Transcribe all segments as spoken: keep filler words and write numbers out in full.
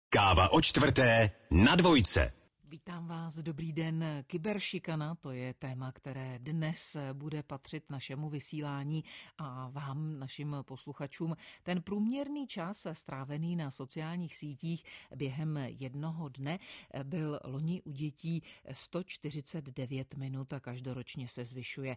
Káva o čtvrté na dvojce. Vítám vás, dobrý den. Kyberšikana, to je téma, které dnes bude patřit našemu vysílání a vám, našim posluchačům. Ten průměrný čas strávený na sociálních sítích během jednoho dne byl loni u dětí sto čtyřicet devět minut a každoročně se zvyšuje.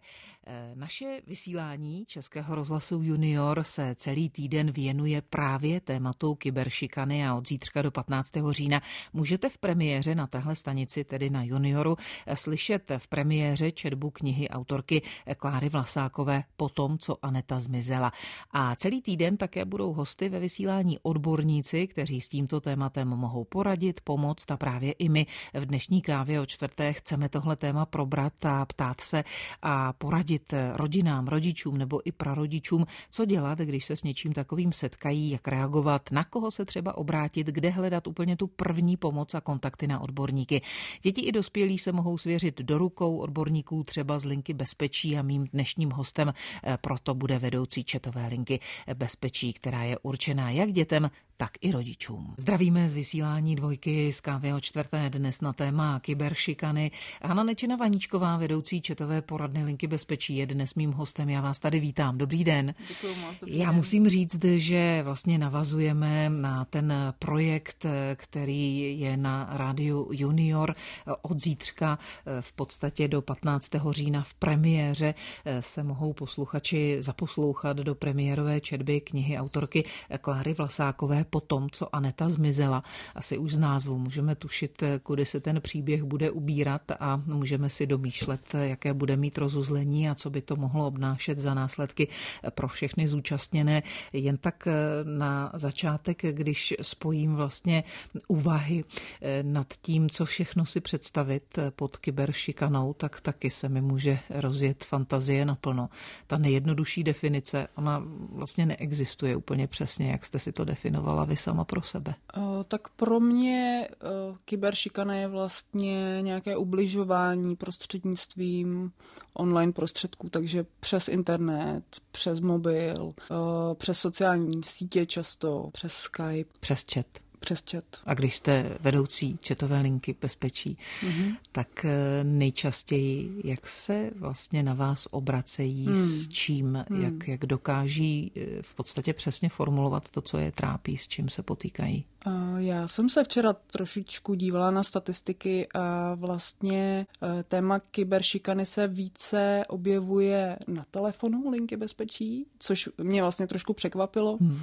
Naše vysílání Českého rozhlasu Junior se celý týden věnuje právě tématu kyberšikany a od zítřka do patnáctého října můžete v premiéře na téhle stanici, tedy na Junioru, slyšet v premiéře četbu knihy autorky Kláry Vlasákové Po tom, co Aneta zmizela. A celý týden také budou hosty ve vysílání odborníci, kteří s tímto tématem mohou poradit, pomoct a právě i my v dnešní kávě o čtvrté chceme tohle téma probrat a ptát se a poradit rodinám, rodičům nebo i prarodičům, co dělat, když se s něčím takovým setkají, jak reagovat, na koho se třeba obrátit, kde hledat úplně tu první pomoc a kontakty na odborníky. Děti i dospělí se mohou svěřit do rukou odborníků třeba z linky Bezpečí a mým dnešním hostem proto bude vedoucí chatové linky Bezpečí, která je určená jak dětem, tak i rodičům. Zdravíme z vysílání dvojky z kávy o čtvrté dnes na téma kyberšikany. Hana Nečina Vaníčková, vedoucí chatové poradny linky Bezpečí, je dnes mým hostem. Já vás tady vítám. Dobrý den. Děkuju moc, dobrý Já den. musím říct, že vlastně navazujeme na ten projekt, který je na rádiu Junior od zítřka v podstatě do patnáctého října v premiéře se mohou posluchači zaposlouchat do premiérové četby knihy autorky Kláry Vlasákové Po tom, co Aneta zmizela. Asi už z názvu můžeme tušit, kudy se ten příběh bude ubírat a můžeme si domýšlet, jaké bude mít rozuzlení a co by to mohlo obnášet za následky pro všechny zúčastněné. Jen tak na začátek, když spojím vlastně úvahy nad tím, co všechno si představit pod kyberšikanou, tak taky se mi může rozjet fantazie naplno. Ta nejjednodušší definice, ona vlastně neexistuje úplně přesně, jak jste si to definovala vy sama pro sebe. O, tak pro mě o, kyberšikana je vlastně nějaké ubližování prostřednictvím online prostředků, takže přes internet, přes mobil, o, přes sociální sítě často, přes Skype. Přes chat. Přes chat. A když jste vedoucí chatové linky Bezpečí, mm-hmm. tak nejčastěji, jak se vlastně na vás obracejí, mm. s čím, mm. jak, jak dokáží v podstatě přesně formulovat to, co je trápí, s čím se potýkají? Já jsem se včera trošičku dívala na statistiky a vlastně téma kyberšikany se více objevuje na telefonu linky Bezpečí, což mě vlastně trošku překvapilo. Hmm.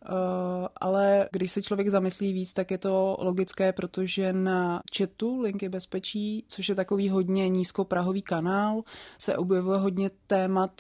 Ale když se člověk zamyslí víc, tak je to logické, protože na chatu linky Bezpečí, což je takový hodně nízkoprahový kanál, se objevuje hodně témat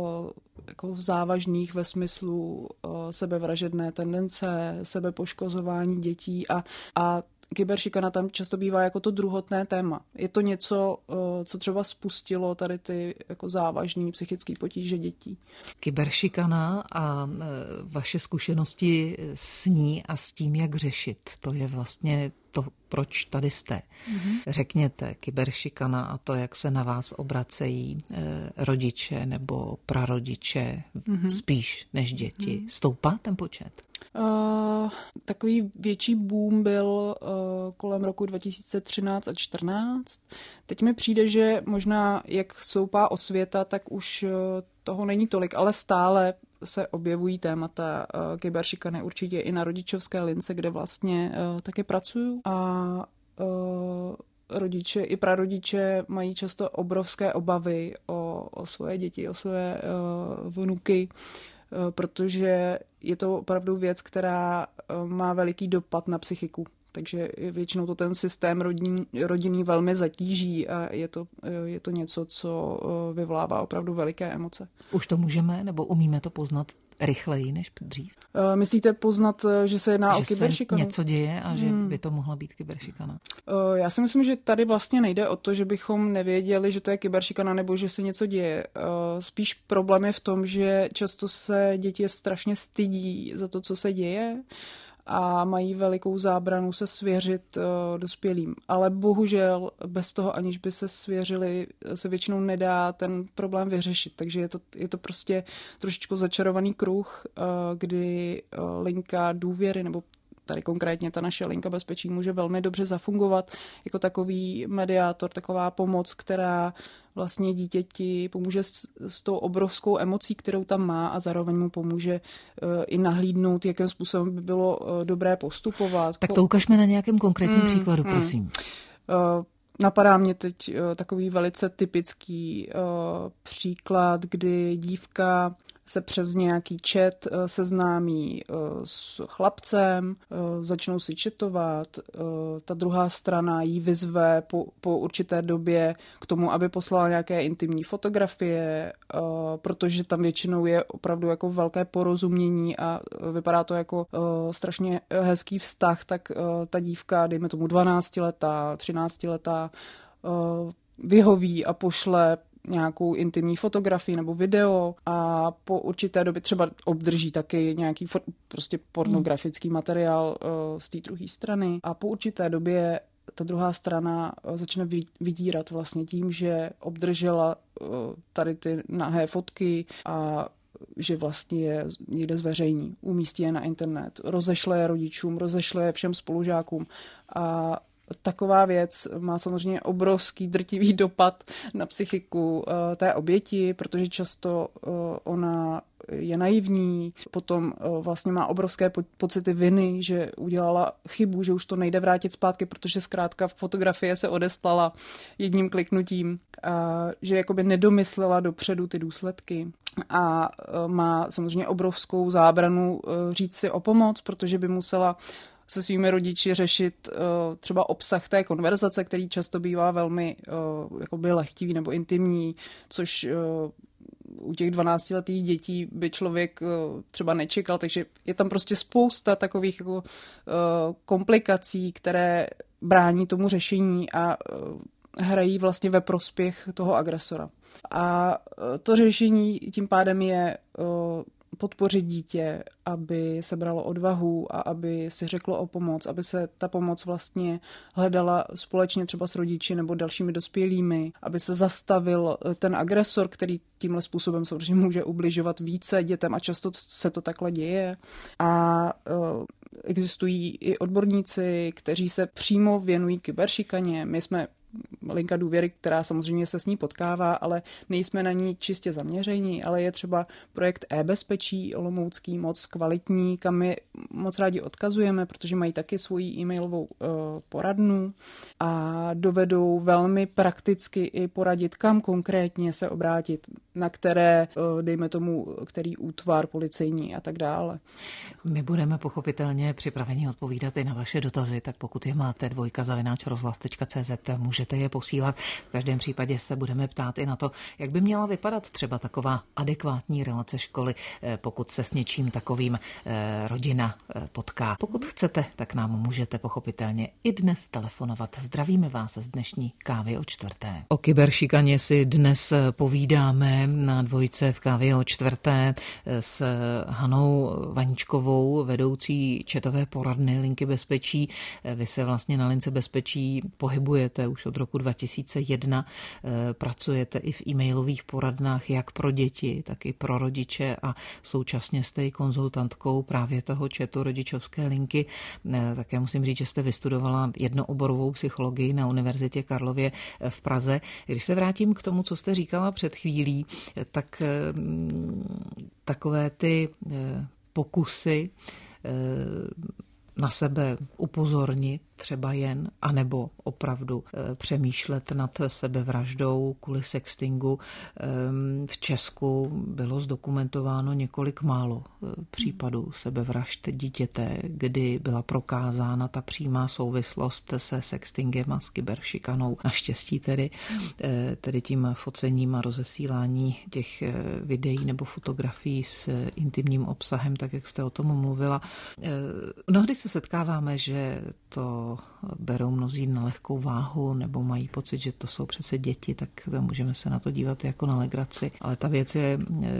jako závažných ve smyslu sebevražedné tendence, sebepoškozování dětí a, a kyberšikana tam často bývá jako to druhotné téma. Je to něco, co třeba spustilo tady ty jako závažný psychický potíže dětí. Kyberšikana a vaše zkušenosti s ní a s tím, jak řešit, to je vlastně to, proč tady jste. Mm-hmm. Řekněte, kyberšikana a to, jak se na vás obracejí eh, rodiče nebo prarodiče mm-hmm. spíš než děti. Mm-hmm. Stoupá ten počet? Uh, takový větší boom byl uh, kolem roku dva tisíce třináct a čtrnáct. Teď mi přijde, že možná jak stoupá osvěta, tak už uh, toho není tolik, ale stále se objevují témata uh, kyberšikany určitě i na rodičovské lince, kde vlastně uh, taky pracuju. A uh, rodiče i prarodiče mají často obrovské obavy o, o svoje děti, o své uh, vnuky, protože je to opravdu věc, která má veliký dopad na psychiku. Takže většinou to ten systém rodin, rodinný velmi zatíží a je to, je to něco, co vyvolává opravdu veliké emoce. Už to můžeme nebo umíme to poznat rychleji než dřív? Myslíte poznat, že se jedná že o kyberšikanu? Že se něco děje a že hmm. by to mohla být kyberšikana? Já si myslím, že tady vlastně nejde o to, že bychom nevěděli, že to je kyberšikana nebo že se něco děje. Spíš problém je v tom, že často se děti strašně stydí za to, co se děje a mají velikou zábranu se svěřit uh, dospělým. Ale bohužel bez toho, aniž by se svěřili, se většinou nedá ten problém vyřešit. Takže je to, je to prostě trošičku začarovaný kruh, uh, kdy uh, linka důvěry nebo tady konkrétně ta naše linka bezpečí může velmi dobře zafungovat jako takový mediátor, taková pomoc, která vlastně dítěti pomůže s, s tou obrovskou emocí, kterou tam má a zároveň mu pomůže uh, i nahlídnout, jakým způsobem by bylo uh, dobré postupovat. Tak to ukažme na nějakém konkrétním hmm, příkladu, prosím. Hmm. Uh, Napadá mě teď uh, takový velice typický uh, příklad, kdy dívka se přes nějaký chat seznámí s chlapcem, začnou si chatovat, ta druhá strana jí vyzve po, po určité době k tomu, aby poslala nějaké intimní fotografie, protože tam většinou je opravdu jako velké porozumění a vypadá to jako strašně hezký vztah, tak ta dívka, dejme tomu dvanáctiletá, třináctiletá, vyhoví a pošle nějakou intimní fotografii nebo video a po určité době třeba obdrží taky nějaký for, prostě pornografický hmm. materiál uh, z té druhé strany a po určité době ta druhá strana uh, začne vydírat vlastně tím, že obdržela uh, tady ty nahé fotky a že vlastně je někde zveřejní, umístí je na internet, rozešle je rodičům, rozešle je všem spolužákům a taková věc má samozřejmě obrovský drtivý dopad na psychiku uh, té oběti, protože často uh, ona je naivní, potom uh, vlastně má obrovské po- pocity viny, že udělala chybu, že už to nejde vrátit zpátky, protože zkrátka fotografie se odeslala jedním kliknutím, uh, že jakoby nedomyslela dopředu ty důsledky. A uh, má samozřejmě obrovskou zábranu uh, říct si o pomoc, protože by musela se svými rodiči řešit uh, třeba obsah té konverzace, který často bývá velmi uh, jakoby lehtivý nebo intimní, což uh, u těch dvanáctiletých dětí by člověk uh, třeba nečekal, takže je tam prostě spousta takových jako, uh, komplikací, které brání tomu řešení a uh, hrají vlastně ve prospěch toho agresora. A uh, to řešení tím pádem je uh, podpořit dítě, aby se bralo odvahu a aby si řeklo o pomoc, aby se ta pomoc vlastně hledala společně třeba s rodiči nebo dalšími dospělými, aby se zastavil ten agresor, který tímhle způsobem samozřejmě může ubližovat více dětem a často se to takhle děje. A uh, existují i odborníci, kteří se přímo věnují kyberšikaně. My jsme linka důvěry, která samozřejmě se s ní potkává, ale nejsme na ní čistě zaměření, ale je třeba projekt e-bezpečí olomoucký moc kvalitní, kam my moc rádi odkazujeme, protože mají taky svoji e-mailovou uh, poradnu a dovedou velmi prakticky i poradit, kam konkrétně se obrátit, na které, uh, dejme tomu, který útvar policejní a tak dále. My budeme pochopitelně připraveni odpovídat i na vaše dotazy, tak pokud je máte dvojka zavináč rozhlas tečka cé zet, můžete je posílat. V každém případě se budeme ptát i na to, jak by měla vypadat třeba taková adekvátní relace školy, pokud se s něčím takovým rodina potká. Pokud chcete, tak nám můžete pochopitelně i dnes telefonovat. Zdravíme vás z dnešní kávy o čtvrté. O kyberšikaně si dnes povídáme na dvojce v kávě o čtvrté s Hanou Vaníčkovou, vedoucí chatové poradny linky bezpečí. Vy se vlastně na lince bezpečí pohybujete už od roku dva tisíce jedna. Pracujete i v e-mailových poradnách jak pro děti, tak i pro rodiče a současně jste i konzultantkou právě toho chatu rodičovské linky. Také musím říct, že jste vystudovala jednooborovou psychologii na Univerzitě Karlově v Praze. Když se vrátím k tomu, co jste říkala před chvílí, tak takové ty pokusy na sebe upozornit třeba jen, anebo opravdu e, přemýšlet nad sebevraždou kvůli sextingu. E, v Česku bylo zdokumentováno několik málo e, případů sebevražd dítěte, kdy byla prokázána ta přímá souvislost se sextingem a s kyberšikanou. Naštěstí tedy, e, tedy tím focením a rozesílání těch e, videí nebo fotografií s e, intimním obsahem, tak jak jste o tom mluvila. E, mnohdy se setkáváme, že to to berou mnozí na lehkou váhu nebo mají pocit, že to jsou přece děti, tak můžeme se na to dívat jako na legraci. Ale ta věc je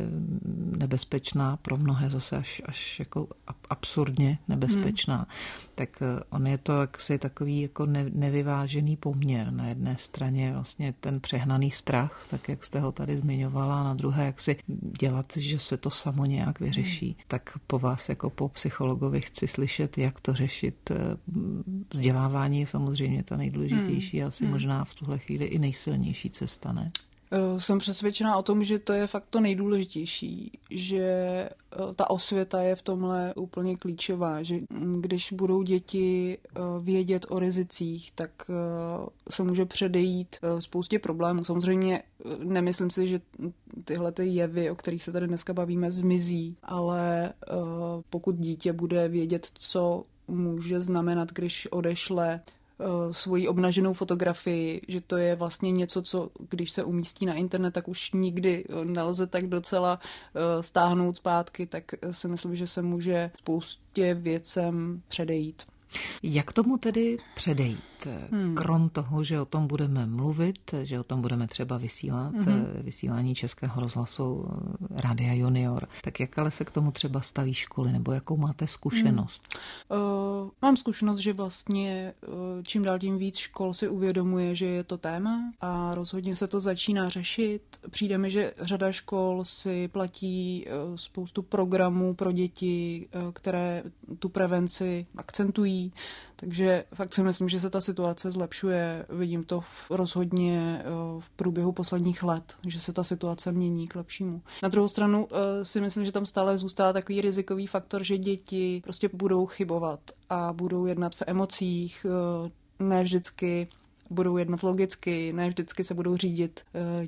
nebezpečná, pro mnohé zase až, až jako absurdně nebezpečná. Hmm. Tak on je to jaksi takový jako nevyvážený poměr. Na jedné straně vlastně ten přehnaný strach, tak jak jste ho tady zmiňovala, a na druhé jak si dělat, že se to samo nějak vyřeší. Hmm. Tak po vás jako po psychologovi chci slyšet, jak to řešit. Vzdělávání je samozřejmě ta nejdůležitější, hmm. asi hmm. možná v tuhle chvíli i nejsilnější cesta, ne? Jsem přesvědčená o tom, že to je fakt to nejdůležitější, že ta osvěta je v tomhle úplně klíčová, že když budou děti vědět o rizicích, tak se může předejít spoustě problémů. Samozřejmě nemyslím si, že tyhle ty jevy, o kterých se tady dneska bavíme, zmizí, ale pokud dítě bude vědět, co může znamenat, když odešle svoji obnaženou fotografii, že to je vlastně něco, co když se umístí na internet, tak už nikdy nelze tak docela stáhnout zpátky, tak si myslím, že se může spoustě věcem předejít. Jak tomu tedy předejít? Hmm. Krom toho, že o tom budeme mluvit, že o tom budeme třeba vysílat, hmm. vysílání Českého rozhlasu Rádia Junior, tak jak ale se k tomu třeba staví školy, nebo jakou máte zkušenost? Hmm. Uh, mám zkušenost, že vlastně uh, čím dál tím víc škol si uvědomuje, že je to téma a rozhodně se to začíná řešit. Přijde mi, že řada škol si platí uh, spoustu programů pro děti, uh, které tu prevenci akcentují. Takže fakt si myslím, že se ta situace zlepšuje. Vidím to v, rozhodně v průběhu posledních let, že se ta situace mění k lepšímu. Na druhou stranu si myslím, že tam stále zůstává takový rizikový faktor, že děti prostě budou chybovat a budou jednat v emocích, ne vždycky budou jednat logicky, ne vždycky se budou řídit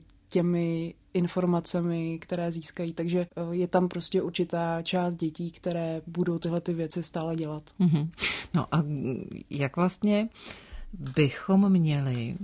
těmi informacemi, které získají. Takže je tam prostě určitá část dětí, které budou tyhle ty věci stále dělat. Mm-hmm. No a jak vlastně bychom měli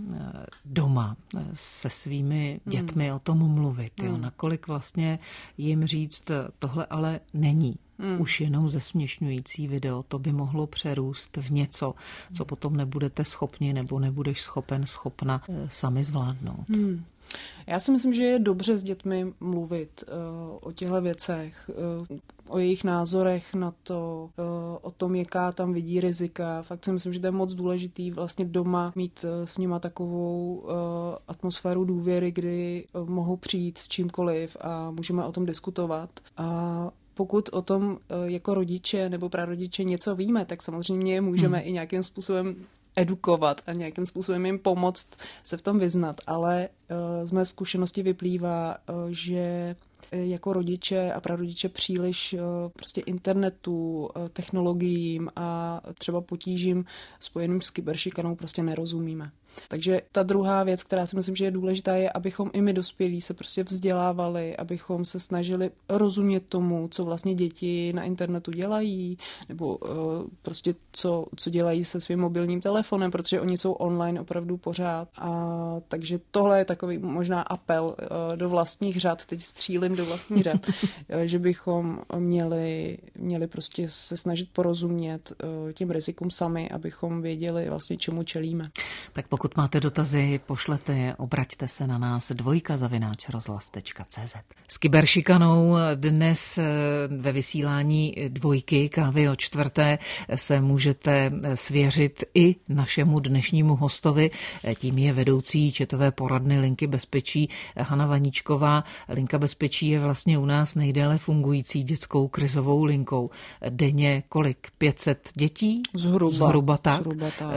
doma se svými dětmi hmm. o tom mluvit? Jo? Hmm. Nakolik vlastně jim říct, tohle ale není. Hmm. Už jenom zesměšňující video, to by mohlo přerůst v něco, co potom nebudete schopni nebo nebudeš schopen, schopna sami zvládnout. Hmm. Já si myslím, že je dobře s dětmi mluvit uh, o těchto věcech, uh, o jejich názorech na to, uh, o tom, jaká tam vidí rizika. Fakt si myslím, že to je moc důležitý vlastně doma mít uh, s nima takovou uh, atmosféru důvěry, kdy uh, mohou přijít s čímkoliv a můžeme o tom diskutovat. A pokud o tom uh, jako rodiče nebo prarodiče něco víme, tak samozřejmě můžeme hmm. i nějakým způsobem edukovat a nějakým způsobem jim pomoct se v tom vyznat, ale uh, z mé zkušenosti vyplývá, uh, že jako rodiče a prarodiče příliš uh, prostě internetu, uh, technologiím a třeba potížím spojeným s kyberšikanou prostě nerozumíme. Takže ta druhá věc, která si myslím, že je důležitá, je, abychom i my dospělí se prostě vzdělávali, abychom se snažili rozumět tomu, co vlastně děti na internetu dělají, nebo uh, prostě co, co dělají se svým mobilním telefonem, protože oni jsou online opravdu pořád. A takže tohle je takový možná apel uh, do vlastních řad, teď střílim do vlastních řad, že bychom měli, měli prostě se snažit porozumět uh, těm rizikům sami, abychom věděli vlastně, čemu čelíme. Tak pokud máte dotazy, pošlete je, obraťte se na nás dvojka zavináč rozhlas tečka cé zet. S kyberšikanou dnes ve vysílání dvojky kávy o čtvrté se můžete svěřit i našemu dnešnímu hostovi. Tím je vedoucí četové poradny Linky bezpečí Hana Vaníčková. Linka bezpečí je vlastně u nás nejdéle fungující dětskou krizovou linkou. Denně kolik? pět set dětí? Zhruba. Zhruba tak. Zhruba tak.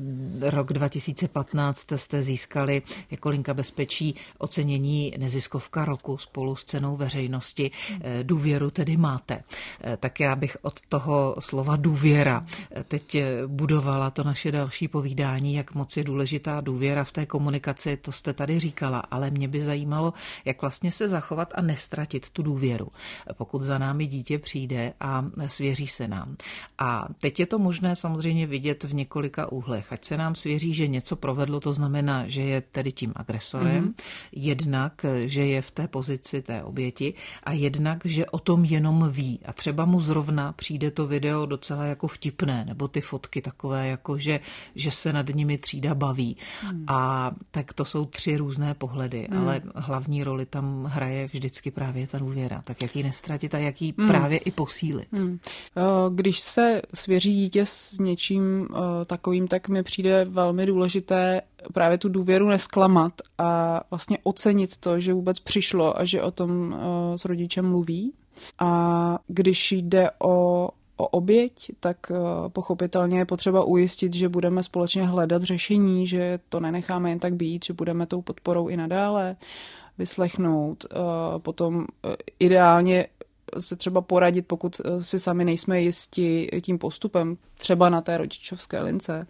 Rok dva tisíce patnáct jste získali jako Linka bezpečí ocenění neziskovka roku spolu s cenou veřejnosti. Důvěru tedy máte. Tak já bych od toho slova důvěra teď budovala to naše další povídání, jak moc je důležitá důvěra v té komunikaci, to jste tady říkala, ale mě by zajímalo, jak vlastně se zachovat a nestratit tu důvěru, pokud za námi dítě přijde a svěří se nám. A teď je to možné samozřejmě vidět v několika úhlech. Ať se nám svěří, že něco provedlo, to znamená, že je tedy tím agresorem, mm-hmm. jednak, že je v té pozici té oběti a jednak, že o tom jenom ví. A třeba mu zrovna přijde to video docela jako vtipné, nebo ty fotky takové, jako že, že se nad nimi třída baví. Mm. A tak to jsou tři různé pohledy, mm. ale hlavní roli tam hraje vždycky právě ta důvěra. Tak jak ji nestratit a jak ji mm. právě i posílit. Mm. Když se svěří dítě s něčím takovým, tak mi přijde velmi důležité právě tu důvěru nesklamat a vlastně ocenit to, že vůbec přišlo a že o tom s rodičem mluví. A když jde o, o oběť, tak pochopitelně je potřeba ujistit, že budeme společně hledat řešení, že to nenecháme jen tak být, že budeme tou podporou i nadále vyslechnout. Potom ideálně se třeba poradit, pokud si sami nejsme jisti tím postupem, třeba na té rodičovské lince.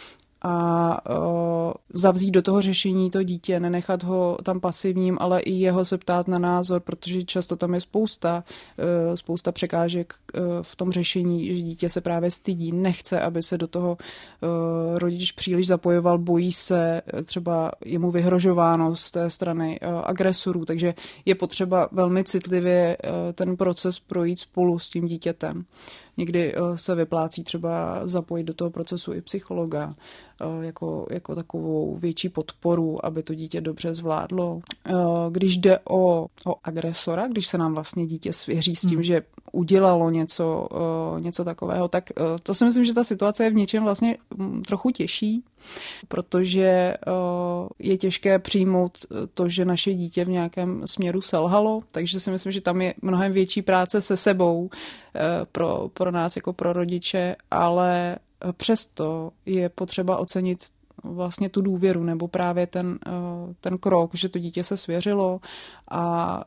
A uh, zavzít do toho řešení to dítě, nenechat ho tam pasivním, ale i jeho se ptát na názor, protože často tam je spousta, uh, spousta překážek uh, v tom řešení, že dítě se právě stydí, nechce, aby se do toho uh, rodič příliš zapojoval, bojí se, třeba je mu vyhrožováno z té strany uh, agresorů, takže je potřeba velmi citlivě uh, ten proces projít spolu s tím dítětem. Někdy se vyplácí třeba zapojit do toho procesu i psychologa jako, jako takovou větší podporu, aby to dítě dobře zvládlo. Když jde o, o agresora, když se nám vlastně dítě svěří s tím, hmm. že udělalo něco, něco takového, tak to si myslím, že ta situace je v něčem vlastně trochu těžší, protože je těžké přijmout to, že naše dítě v nějakém směru selhalo, takže si myslím, že tam je mnohem větší práce se sebou pro, pro nás jako pro rodiče, ale přesto je potřeba ocenit vlastně tu důvěru nebo právě ten, ten krok, že to dítě se svěřilo a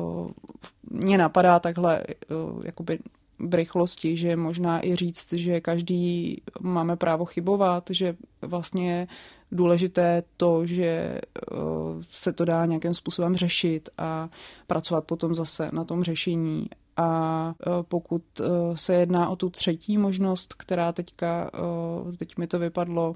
mě napadá takhle jakoby v rychlosti, že možná i říct, že každý máme právo chybovat, že vlastně je důležité to, že se to dá nějakým způsobem řešit a pracovat potom zase na tom řešení. A pokud se jedná o tu třetí možnost, která teďka, teď mi to vypadlo,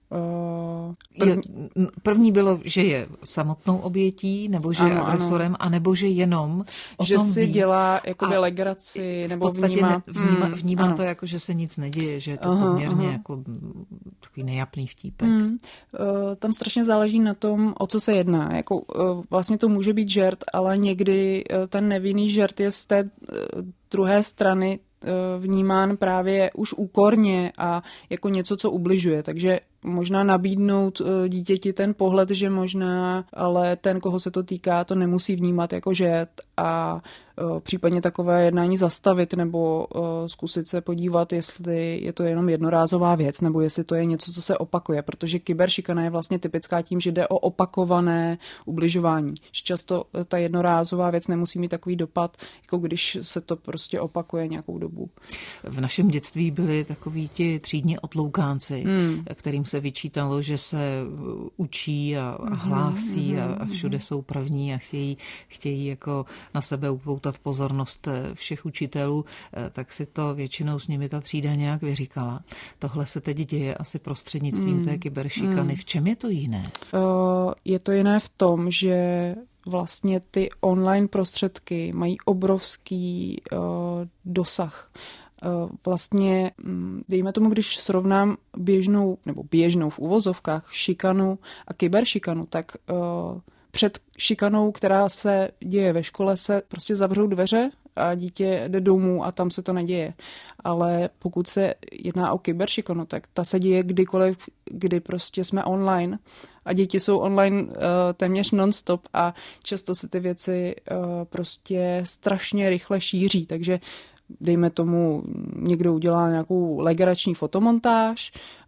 První, první bylo, že je samotnou obětí, nebo že ano, je agresorem, ano. anebo že jenom o že tom si ví. dělá jakoby legraci, nebo vnímá, vnímá, mm, vnímá to jako, že se nic neděje, že je to aha, poměrně aha. jako takový nejapný vtípek. Mm. Uh, tam strašně záleží na tom, o co se jedná. Jako, uh, vlastně to může být žert, ale někdy uh, ten nevinný žert je z té uh, druhé strany vnímán právě už úkorně a jako něco, co ubližuje. Takže možná nabídnout dítěti ten pohled, že možná, ale ten, koho se to týká, to nemusí vnímat jako žert a případně takové jednání zastavit nebo zkusit se podívat, jestli je to jenom jednorázová věc nebo jestli to je něco, co se opakuje, protože kyberšikana je vlastně typická tím, že jde o opakované ubližování. Často ta jednorázová věc nemusí mít takový dopad, jako když se to prostě opakuje nějakou dobu. V našem dětství byli takoví ti třídní otloukánci, hmm. kterým se vyčítalo, že se učí a, a hlásí hmm. a, a všude jsou první a chtějí, chtějí jako na sebe upoutat pozornost všech učitelů, tak si to většinou s nimi ta třída nějak vyříkala. Tohle se teď děje asi prostřednictvím mm. té kyberšikany. Mm. V čem je to jiné? Uh, je to jiné v tom, že vlastně ty online prostředky mají obrovský uh, dosah. Uh, vlastně, dejme tomu, když srovnám běžnou, nebo běžnou v uvozovkách šikanu a kyberšikanu, tak uh, před šikanou, která se děje ve škole, se prostě zavřou dveře a dítě jde domů a tam se to neděje. Ale pokud se jedná o kyberšikanu, tak ta se děje kdykoliv, kdy prostě jsme online a děti jsou online uh, téměř non-stop a často se ty věci uh, prostě strašně rychle šíří, takže dejme tomu, někdo udělá nějakou legrační fotomontáž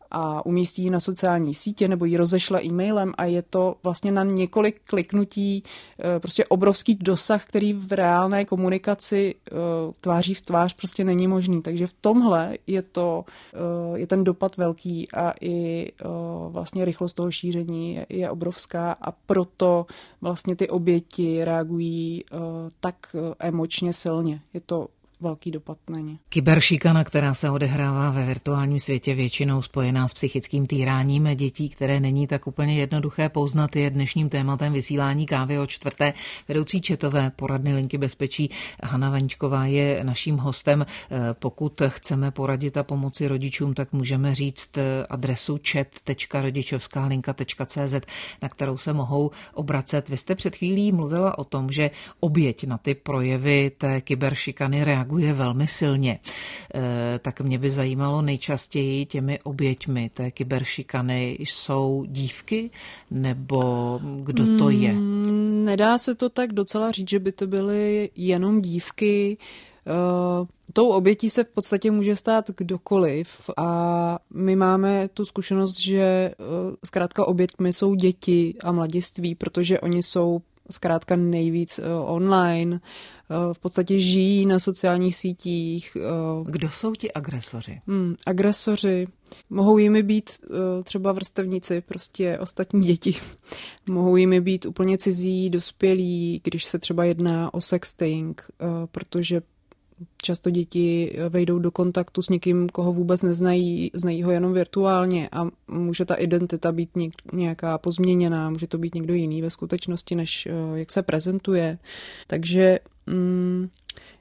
a umístí ji na sociální sítě nebo ji rozešle e-mailem a je to vlastně na několik kliknutí prostě obrovský dosah, který v reálné komunikaci tváří v tvář prostě není možný. Takže v tomhle je to, je ten dopad velký a i vlastně rychlost toho šíření je, je obrovská a proto vlastně ty oběti reagují tak emočně silně. Je to velký dopad na ně. Kyberšikana, která se odehrává ve virtuálním světě, většinou spojená s psychickým týráním dětí, které není tak úplně jednoduché poznat, je dnešním tématem vysílání Kávy o čtvrté. Vedoucí četové poradny Linky bezpečí Hana Vaníčková je naším hostem. Pokud chceme poradit a pomoci rodičům, tak můžeme říct adresu chat tečka rodičovská linka tečka cé zet, na kterou se mohou obracet. Vy jste před chvílí mluvila o tom, že oběť na ty projevy té kyberšikany reaguje je velmi silně. E, tak mě by zajímalo nejčastěji těmi oběťmi té kyberšikany jsou dívky nebo kdo to je? Mm, nedá se to tak docela říct, že by to byly jenom dívky. Uh, tou obětí se v podstatě může stát kdokoliv a my máme tu zkušenost, že uh, zkrátka oběťmi jsou děti a mladiství, protože oni jsou zkrátka nejvíc uh, online, uh, v podstatě žijí na sociálních sítích. Uh, Kdo jsou ti agresoři? Hmm, agresoři. Mohou jimi být uh, třeba vrstevníci, prostě ostatní děti. Mohou jimi být úplně cizí, dospělí, když se třeba jedná o sexting, uh, protože často děti vejdou do kontaktu s někým, koho vůbec neznají, znají ho jenom virtuálně a může ta identita být nějaká pozměněná, může to být někdo jiný ve skutečnosti, než jak se prezentuje. Takže mm,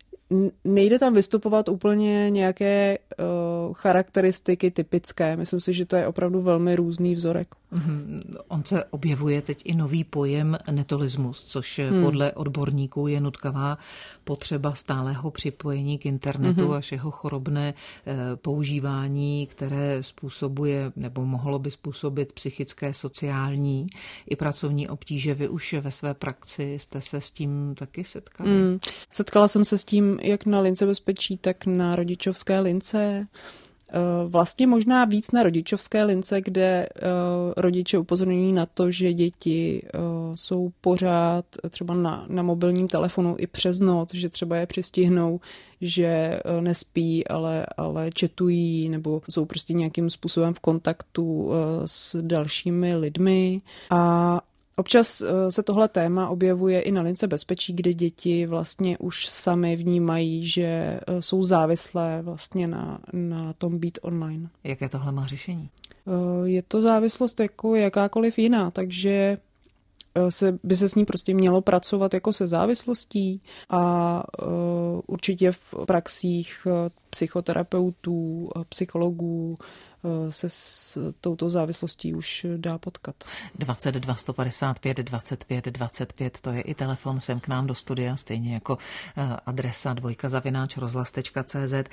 nejde tam vystupovat úplně nějaké uh, charakteristiky typické. Myslím si, že to je opravdu velmi různý vzorek. Mm-hmm. On se objevuje teď i nový pojem netolismus, což hmm. podle odborníků je nutkavá potřeba stálého připojení k internetu mm-hmm. až jeho chorobné eh, používání, které způsobuje nebo mohlo by způsobit psychické, sociální i pracovní obtíže. Vy už ve své praxi jste se s tím taky setkali? Hmm. Setkala jsem se s tím jak na lince bezpečí, tak na rodičovské lince. Vlastně možná víc na rodičovské lince, kde rodiče upozorňují na to, že děti jsou pořád třeba na, na mobilním telefonu i přes noc, že třeba je přistihnou, že nespí, ale, ale chatují nebo jsou prostě nějakým způsobem v kontaktu s dalšími lidmi. A občas se tohle téma objevuje i na lince bezpečí, kde děti vlastně už sami vnímají, že jsou závislé vlastně na, na tom být online. Jaké tohle má řešení? Je to závislost jako jakákoliv jiná, takže se, by se s ní prostě mělo pracovat jako se závislostí a uh, určitě v praxích psychoterapeutů, psychologů se s touto závislostí už dá potkat. dvacet dva sto padesát pět dvacet pět dvacet pět, to je i telefon sem k nám do studia, stejně jako adresa dvojka zavináč rozhlas tečka cé zet.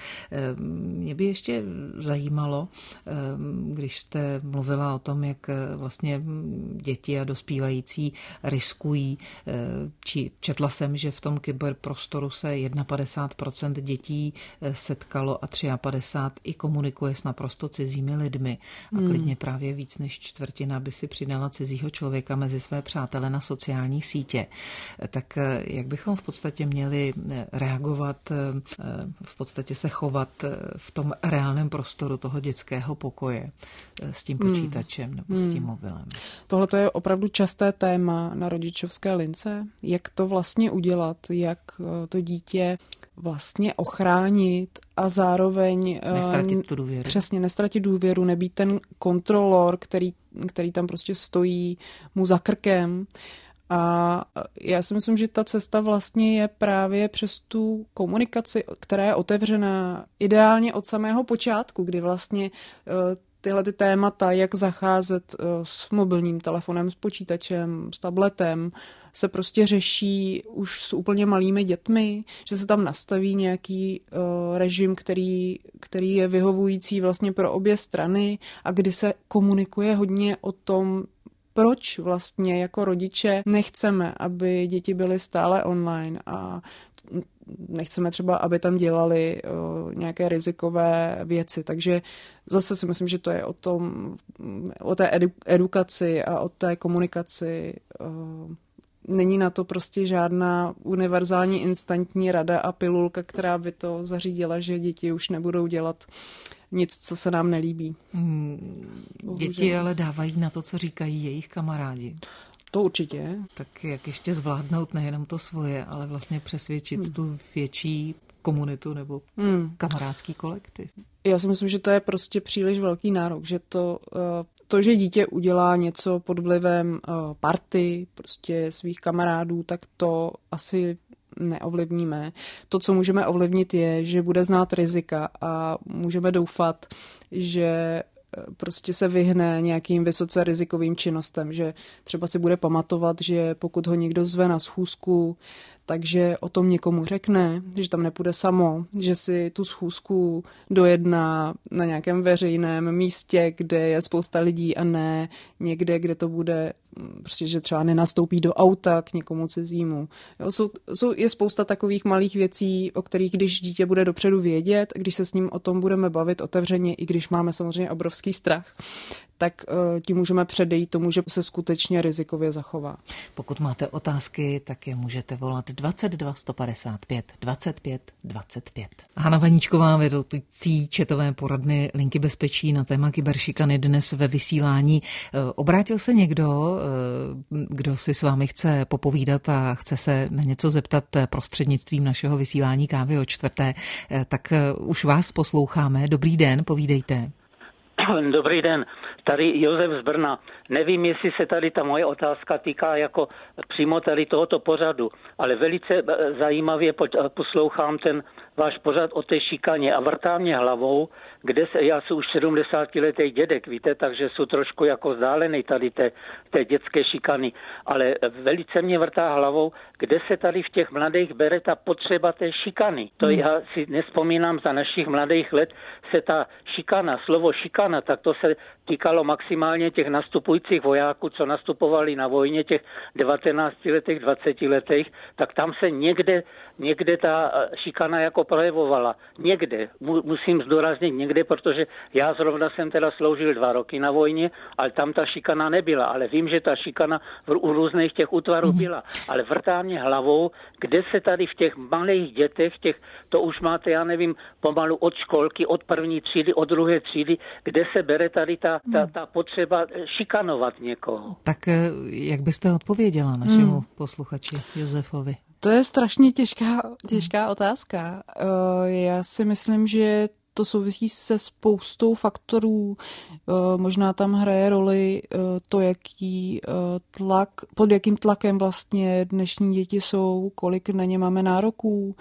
Mě by ještě zajímalo, když jste mluvila o tom, jak vlastně děti a dospívající riskují, či četla jsem, že v tom kyberprostoru se padesát jedna procent dětí setkalo a padesát tři i komunikuje s naprosto cizími lidmi a hmm. klidně právě víc než čtvrtina by si přidala cizího člověka mezi své přátele na sociální sítě. Tak jak bychom v podstatě měli reagovat, v podstatě se chovat v tom reálném prostoru toho dětského pokoje s tím počítačem hmm. nebo s tím mobilem? Tohle je opravdu časté téma na rodičovské lince. Jak to vlastně udělat, jak to dítě vlastně ochránit a zároveň nestratit tu důvěru. Přesně, nestratit důvěru, nebýt ten kontrolor, který, který tam prostě stojí mu za krkem. A já si myslím, že ta cesta vlastně je právě přes tu komunikaci, která je otevřená ideálně od samého počátku, kdy vlastně tyhle ty témata, jak zacházet s mobilním telefonem, s počítačem, s tabletem, se prostě řeší už s úplně malými dětmi, že se tam nastaví nějaký uh, režim, který, který je vyhovující vlastně pro obě strany a kdy se komunikuje hodně o tom, proč vlastně jako rodiče nechceme, aby děti byly stále online a nechceme třeba, aby tam dělali uh, nějaké rizikové věci. Takže zase si myslím, že to je o tom, o té edu, edukaci a o té komunikaci. Uh, není na to prostě žádná univerzální instantní rada a pilulka, která by to zařídila, že děti už nebudou dělat nic, co se nám nelíbí. Hmm, děti ale dávají na to, co říkají jejich kamarádi. To určitě. Tak jak ještě zvládnout nejenom to svoje, ale vlastně přesvědčit hmm. tu větší komunitu nebo hmm. kamarádský kolektiv. Já si myslím, že to je prostě příliš velký nárok, že to, to, že dítě udělá něco pod vlivem party, prostě svých kamarádů, tak to asi neovlivníme. To, co můžeme ovlivnit, je, že bude znát rizika a můžeme doufat, že prostě se vyhne nějakým vysoce rizikovým činnostem, že třeba si bude pamatovat, že pokud ho někdo zve na schůzku, takže o tom někomu řekne, že tam nepůjde samo, že si tu schůzku dojedná na nějakém veřejném místě, kde je spousta lidí a ne někde, kde to bude, prostě, že třeba nenastoupí do auta k někomu cizímu. Jo, jsou, jsou, je spousta takových malých věcí, o kterých když dítě bude dopředu vědět, když se s ním o tom budeme bavit otevřeně, i když máme samozřejmě obrovský strach, tak uh, tím můžeme předejít tomu, že se skutečně rizikově zachová. Pokud máte otázky, tak je můžete volat dvacet dva sto padesát pět dvacet pět dvacet pět. Hana Vaníčková, vedoucí četové poradny Linky bezpečí na téma kyberšikany, dnes ve vysílání. Obrátil se někdo, kdo si s vámi chce popovídat a chce se na něco zeptat prostřednictvím našeho vysílání Kávy o čtvrté, tak už vás posloucháme. Dobrý den, povídejte. Dobrý den, tady Josef z Brna. Nevím, jestli se tady ta moje otázka týká jako přímo tady tohoto pořadu, ale velice zajímavě poslouchám ten váš pořad o té šikaně a vrtá mě hlavou, kde se, já jsem už sedmdesátiletý dědek, víte, takže jsou trošku jako vzdálený tady té, té dětské šikany, ale velice mě vrtá hlavou, kde se tady v těch mladých bere ta potřeba té šikany. To hmm. já si nespomínám, za našich mladých let se ta šikana, slovo šikana, tak to se týkalo maximálně těch nastupujících vojáků, co nastupovali na vojně, těch devatenáctiletých, dvacetiletých, tak tam se někde, někde ta šikana jako projevovala. Někde, musím zdůraznit někde, protože já zrovna jsem teda sloužil dva roky na vojně, ale tam ta šikana nebyla, ale vím, že ta šikana v, u různých těch útvarů mm. byla. Ale vrtá mě hlavou, kde se tady v těch malých dětech, těch, to už máte, já nevím, pomalu od školky, od první třídy, od druhé třídy, kde se bere tady ta, ta, ta potřeba šikanovat někoho. Tak jak byste odpověděla našemu hmm. posluchači Josefovi? To je strašně těžká, těžká hmm. otázka. Já si myslím, že to souvisí se spoustou faktorů. Možná tam hraje roli to, jaký tlak, pod jakým tlakem vlastně dnešní děti jsou, kolik na ně máme nároků,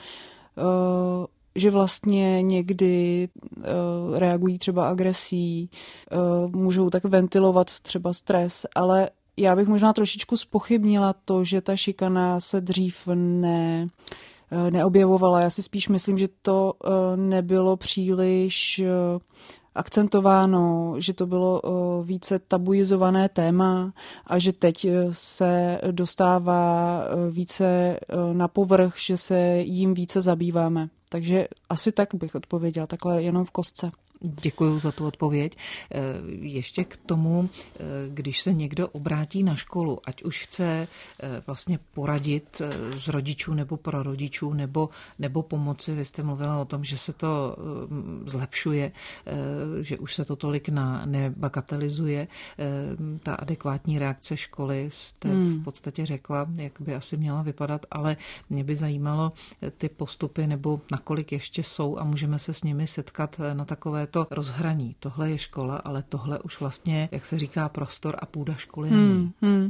že vlastně někdy uh, reagují třeba agresí, uh, můžou tak ventilovat třeba stres, ale já bych možná trošičku zpochybnila to, že ta šikana se dřív ne, uh, neobjevovala. Já si spíš myslím, že to uh, nebylo příliš uh, akcentováno, že to bylo uh, více tabuizované téma a že teď se dostává uh, více uh, na povrch, že se jím více zabýváme. Takže asi tak bych odpověděla, takhle jenom v kostce. Děkuji za tu odpověď. Ještě k tomu, když se někdo obrátí na školu, ať už chce vlastně poradit z rodičů nebo pro rodičů, nebo, nebo pomoci. Vy jste mluvila o tom, že se to zlepšuje, že už se to tolik na, nebagatelizuje. Ta adekvátní reakce školy jste hmm. v podstatě řekla, jak by asi měla vypadat, ale mě by zajímalo ty postupy, nebo nakolik ještě jsou a můžeme se s nimi setkat na takové to rozhraní. Tohle je škola, ale tohle už vlastně, jak se říká, prostor a půda školy není. Hmm, hmm.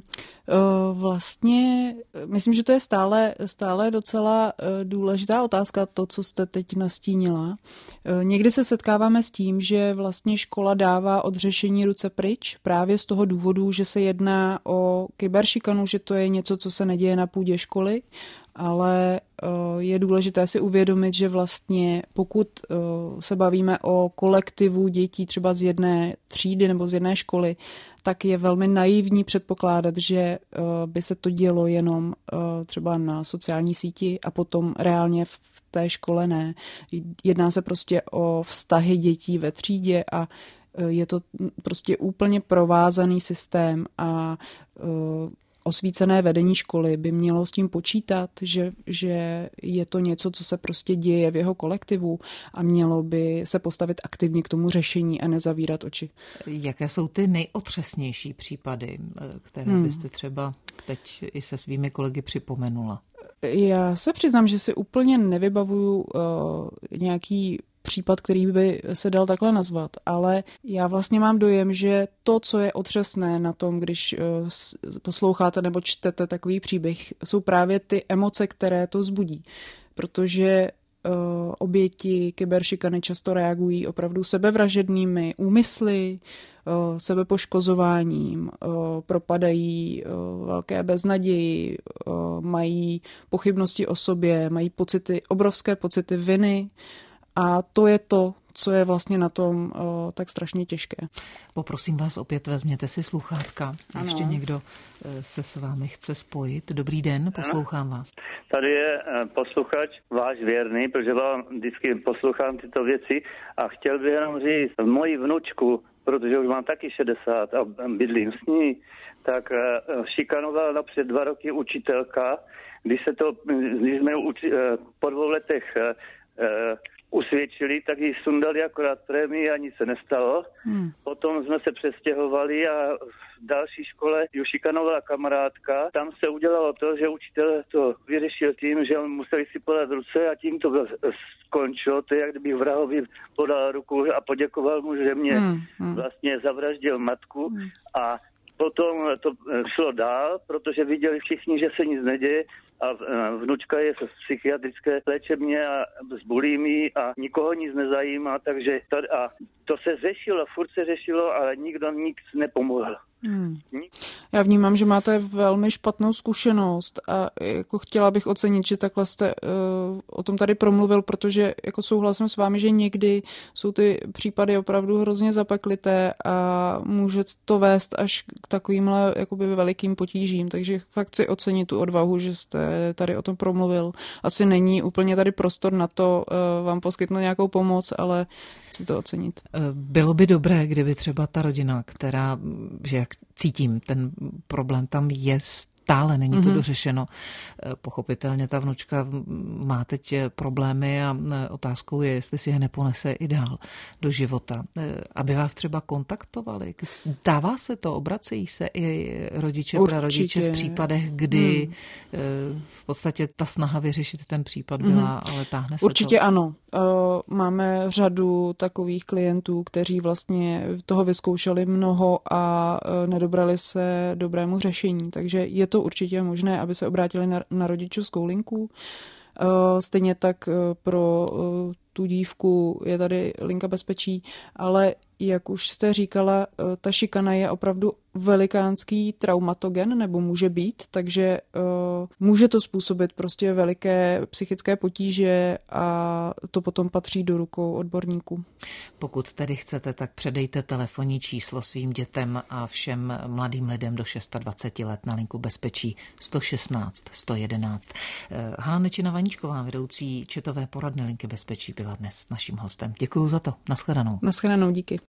Vlastně, myslím, že to je stále, stále docela důležitá otázka, to, co jste teď nastínila. Někdy se setkáváme s tím, že vlastně škola dává od řešení ruce pryč, právě z toho důvodu, že se jedná o kyberšikanu, že to je něco, co se neděje na půdě školy, ale je důležité si uvědomit, že vlastně pokud se bavíme o kolektivu dětí třeba z jedné třídy nebo z jedné školy, tak je velmi naivní předpokládat, že by se to dělo jenom třeba na sociální síti a potom reálně v té škole ne. Jedná se prostě o vztahy dětí ve třídě a je to prostě úplně provázaný systém a osvícené vedení školy by mělo s tím počítat, že, že je to něco, co se prostě děje v jeho kolektivu a mělo by se postavit aktivně k tomu řešení a nezavírat oči. Jaké jsou ty nejotřesnější případy, které hmm. byste třeba teď i se svými kolegy připomenula? Já se přiznám, že si úplně nevybavuju uh, nějaký případ, který by se dal takhle nazvat, ale já vlastně mám dojem, že to, co je otřesné na tom, když posloucháte nebo čtete takový příběh, jsou právě ty emoce, které to vzbudí, protože uh, oběti kyberšikany často reagují opravdu sebevražednými úmysly, uh, sebepoškozováním, uh, propadají uh, velké beznaději, uh, mají pochybnosti o sobě, mají pocity, obrovské pocity viny. A to je to, co je vlastně na tom o, tak strašně těžké. Poprosím vás opět, vezměte si sluchátka. Ano. Ještě někdo se s vámi chce spojit. Dobrý den, poslouchám vás. Tady je posluchač, váš věrný, protože vám vždycky poslouchám tyto věci a chtěl bych jenom říct, moji vnučku, protože už mám taky šedesát a bydlím s ní, tak šikanovala napřed dva roky učitelka, když se to, když jsme uči, po dvou letech usvědčili, tak ji sundali akorát prémii a nic se nestalo. Hmm. Potom jsme se přestěhovali a v další škole ji šikanovala kamarádka. Tam se udělalo to, že učitel to vyřešil tím, že on museli si podat ruce a tím to skončilo. To je, jak kdybych vrahovi podal ruku a poděkoval mu, že mě hmm. vlastně zavraždil matku hmm. a potom to šlo dál, protože viděli všichni, že se nic neděje a vnučka je v psychiatrické léčebně a s bulimií a nikoho nic nezajímá, takže tady, a to se řešilo, furt se řešilo, ale nikdo nic nepomohl. Hmm. Já vnímám, že máte velmi špatnou zkušenost a jako chtěla bych ocenit, že takhle jste uh, o tom tady promluvil, protože jako souhlasím s vámi, že někdy jsou ty případy opravdu hrozně zapeklité a může to vést až k takovýmhle jakoby velikým potížím, takže fakt chci ocenit tu odvahu, že jste tady o tom promluvil. Asi není úplně tady prostor na to uh, vám poskytnout nějakou pomoc, ale chci to ocenit. Bylo by dobré, kdyby třeba ta rodina, která, že jak cítím, ten problém tam je stále, není to mm-hmm. dořešeno. Pochopitelně ta vnučka má teď problémy a otázkou je, jestli si je neponese i dál do života. Aby vás třeba kontaktovali. Dává se to, obracejí se i rodiče, prarodiče v případech, kdy mm. v podstatě ta snaha vyřešit ten případ byla, mm. ale táhne se Určitě to. ano. Máme řadu takových klientů, kteří vlastně toho vyzkoušeli mnoho a nedobrali se dobrému řešení, takže je to určitě možné, aby se obrátili na, na rodičovskou linku. Stejně tak pro tu dívku je tady linka bezpečí, ale jak už jste říkala, ta šikana je opravdu velikánský traumatogen, nebo může být, takže uh, může to způsobit prostě veliké psychické potíže a to potom patří do rukou odborníků. Pokud tedy chcete, tak předejte telefonní číslo svým dětem a všem mladým lidem do dvacet šest let na linku bezpečí sto šestnáct sto jedenáct. Hana Nečina-Vaníčková, vedoucí četové poradny linky bezpečí, byla dnes naším hostem. Děkuju za to. Naschledanou. Naschledanou, díky.